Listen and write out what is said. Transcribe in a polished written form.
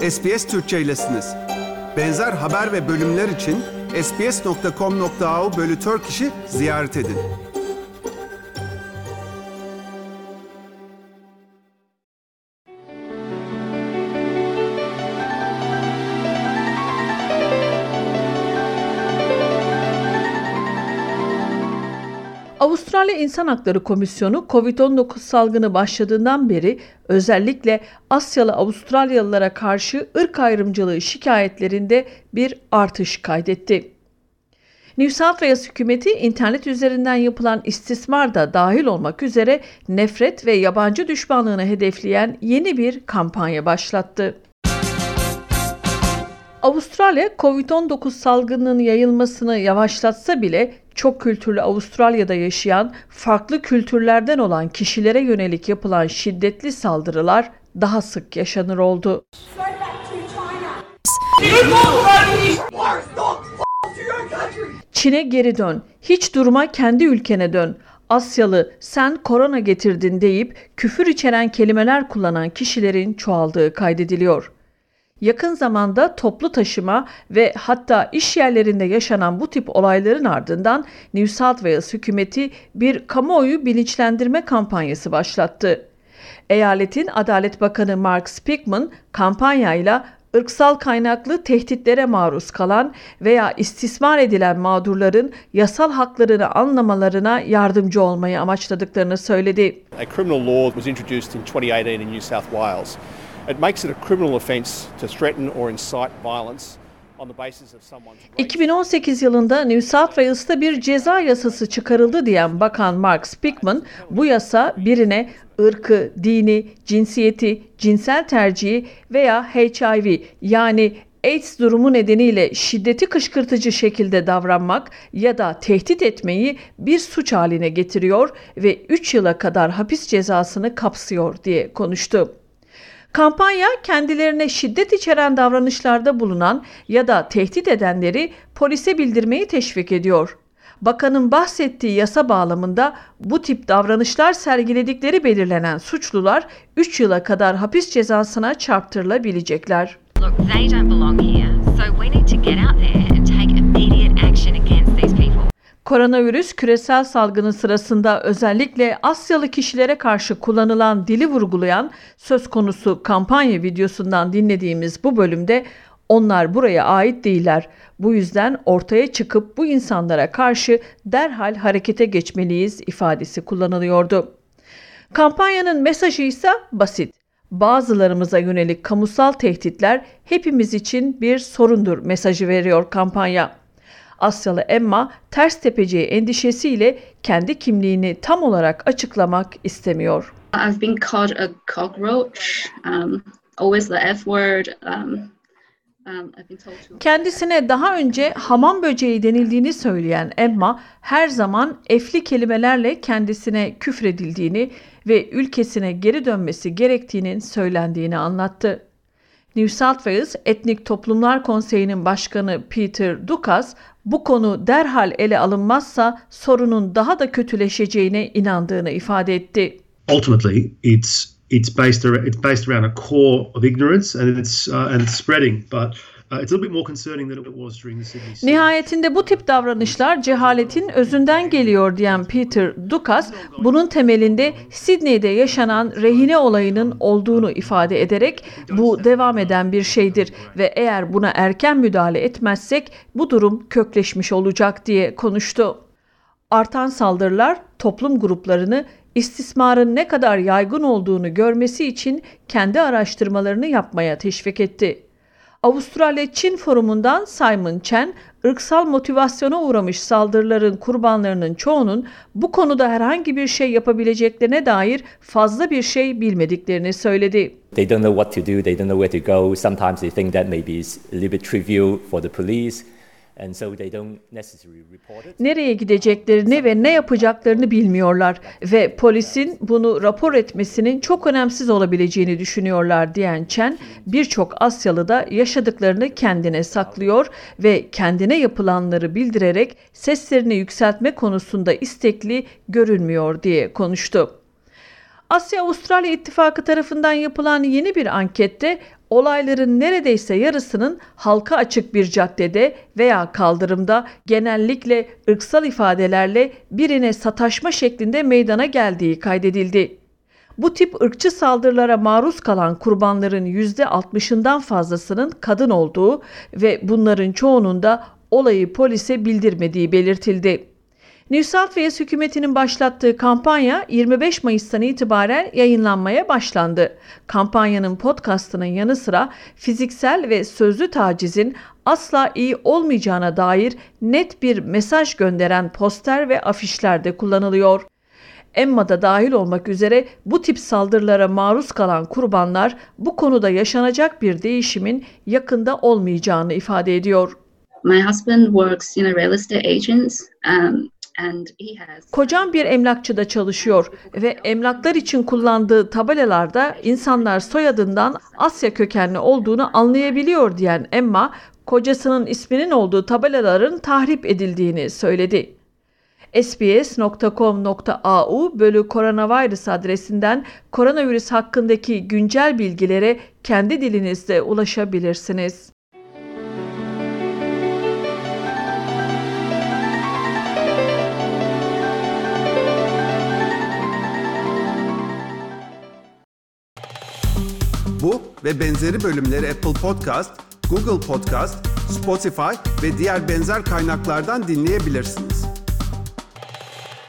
SBS Türkçe'ylesiniz. Benzer haber ve bölümler için sbs.com.au/Turkish'i ziyaret edin. Avustralya İnsan Hakları Komisyonu, COVID-19 salgını başladığından beri özellikle Asyalı Avustralyalılara karşı ırk ayrımcılığı şikayetlerinde bir artış kaydetti. New South Wales hükümeti internet üzerinden yapılan istismar da dahil olmak üzere nefret ve yabancı düşmanlığını hedefleyen yeni bir kampanya başlattı. Avustralya, COVID-19 salgınının yayılmasını yavaşlatsa bile çok kültürlü Avustralya'da yaşayan, farklı kültürlerden olan kişilere yönelik yapılan şiddetli saldırılar daha sık yaşanır oldu. Çin'e geri dön, hiç durma kendi ülkene dön. Asyalı, sen korona getirdin deyip küfür içeren kelimeler kullanan kişilerin çoğaldığı kaydediliyor. Yakın zamanda toplu taşıma ve hatta iş yerlerinde yaşanan bu tip olayların ardından New South Wales hükümeti bir kamuoyu bilinçlendirme kampanyası başlattı. Eyaletin Adalet Bakanı Mark Speakman kampanyayla ırksal kaynaklı tehditlere maruz kalan veya istismar edilen mağdurların yasal haklarını anlamalarına yardımcı olmayı amaçladıklarını söyledi. A criminal law was introduced in 2018 in New South Wales. It makes it a criminal offence to threaten or incite violence on the basis of someone's race. 2018 yılında New South Wales'ta bir ceza yasası çıkarıldı diyen Bakan Mark Speakman, bu yasa birine ırkı, dini, cinsiyeti, cinsel tercihi veya HIV yani AIDS durumu nedeniyle şiddeti kışkırtıcı şekilde davranmak ya da tehdit etmeyi bir suç haline getiriyor ve 3 yıla kadar hapis cezasını kapsıyor diye konuştu. Kampanya, kendilerine şiddet içeren davranışlarda bulunan ya da tehdit edenleri polise bildirmeyi teşvik ediyor. Bakanın bahsettiği yasa bağlamında bu tip davranışlar sergiledikleri belirlenen suçlular 3 yıla kadar hapis cezasına çarptırılabilecekler. Look, they don't belong here, so we need to get out there and take immediate action against these people. Koronavirüs küresel salgını sırasında özellikle Asyalı kişilere karşı kullanılan dili vurgulayan söz konusu kampanya videosundan dinlediğimiz bu bölümde onlar buraya ait değiller. Bu yüzden ortaya çıkıp bu insanlara karşı derhal harekete geçmeliyiz ifadesi kullanılıyordu. Kampanyanın mesajı ise basit. Bazılarımıza yönelik kamusal tehditler hepimiz için bir sorundur mesajı veriyor kampanya. Asyalı Emma ters tepeceği endişesiyle kendi kimliğini tam olarak açıklamak istemiyor. I've been called a cockroach, always the F word. I've been told to... Kendisine daha önce hamam böceği denildiğini söyleyen Emma, her zaman F'li kelimelerle kendisine küfredildiğini ve ülkesine geri dönmesi gerektiğinin söylendiğini anlattı. New South Wales Etnik Toplumlar Konseyi'nin başkanı Peter Dukas, bu konu derhal ele alınmazsa sorunun daha da kötüleşeceğine inandığını ifade etti. Ultimately, it's based around a core of ignorance and it's spreading, but it's a little bit more concerning than it was during the Sydney. Nihayetinde bu tip davranışlar cehaletin özünden geliyor diyen Peter Dukas, bunun temelinde Sydney'de yaşanan rehine olayının olduğunu ifade ederek bu devam eden bir şeydir ve eğer buna erken müdahale etmezsek bu durum kökleşmiş olacak diye konuştu. Artan saldırılar toplum gruplarını istismarın ne kadar yaygın olduğunu görmesi için kendi araştırmalarını yapmaya teşvik etti. Avustralya-Çin Forumu'ndan Simon Chen, ırksal motivasyona uğramış saldırıların kurbanlarının çoğunun bu konuda herhangi bir şey yapabileceklerine dair fazla bir şey bilmediklerini söyledi. They don't know what to do, they don't know where to go. Sometimes they think that maybe it's a little bit trivial for the police. And so they don't necessarily report it. Nereye gideceklerini ve ne yapacaklarını bilmiyorlar ve polisin bunu rapor etmesinin çok önemsiz olabileceğini düşünüyorlar diyen Chen, birçok Asyalı da yaşadıklarını kendine saklıyor ve kendine yapılanları bildirerek seslerini yükseltme konusunda istekli görünmüyor diye konuştu. Asya-Avustralya İttifakı tarafından yapılan yeni bir ankette olayların neredeyse yarısının halka açık bir caddede veya kaldırımda genellikle ırksal ifadelerle birine sataşma şeklinde meydana geldiği kaydedildi. Bu tip ırkçı saldırılara maruz kalan kurbanların %60'ından fazlasının kadın olduğu ve bunların çoğunun da olayı polise bildirmediği belirtildi. New South Wales hükümetinin başlattığı kampanya 25 Mayıs'tan itibaren yayınlanmaya başlandı. Kampanyanın podcastının yanı sıra fiziksel ve sözlü tacizin asla iyi olmayacağına dair net bir mesaj gönderen poster ve afişler de kullanılıyor. Emma'da dahil olmak üzere bu tip saldırılara maruz kalan kurbanlar bu konuda yaşanacak bir değişimin yakında olmayacağını ifade ediyor. My husband works in a real estate agent, and he has. Kocam bir emlakçıda çalışıyor ve emlaklar için kullandığı tabelalarda insanlar soyadından Asya kökenli olduğunu anlayabiliyor diyen Emma, kocasının isminin olduğu tabelaların tahrip edildiğini söyledi. sbs.com.au/koronavirüs adresinden koronavirüs hakkındaki güncel bilgilere kendi dilinizde ulaşabilirsiniz. Bu ve benzeri bölümleri Apple Podcast, Google Podcast, Spotify ve diğer benzer kaynaklardan dinleyebilirsiniz.